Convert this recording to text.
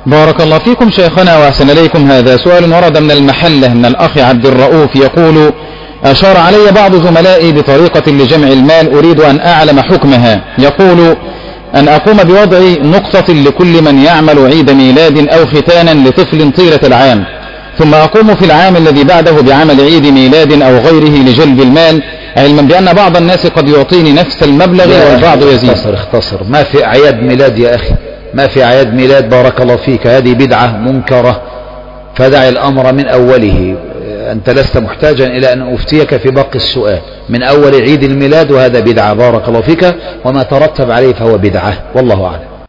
بارك الله فيكم شيخنا وأحسن إليكم. هذا سؤال ورد من المحلة من الأخ عبد الرؤوف يقول: أشار علي بعض زملائي بطريقة لجمع المال أريد أن أعلم حكمها. يقول: أن أقوم بوضع نقطة لكل من يعمل عيد ميلاد أو ختانا لطفل طيلة العام، ثم أقوم في العام الذي بعده بعمل عيد ميلاد أو غيره لجلب المال، علما بأن بعض الناس قد يعطيني نفس المبلغ والبعض يزيد. اختصر، ما في أعياد ميلاد يا أخي، ما في أعياد ميلاد. بارك الله فيك، هذه بدعة منكرة، فدع الأمر من أوله. أنت لست محتاجا إلى أن أفتيك في باقي السؤال، من أول عيد الميلاد، وهذا بدعة. بارك الله فيك، وما ترتب عليه فهو بدعة، والله أعلم.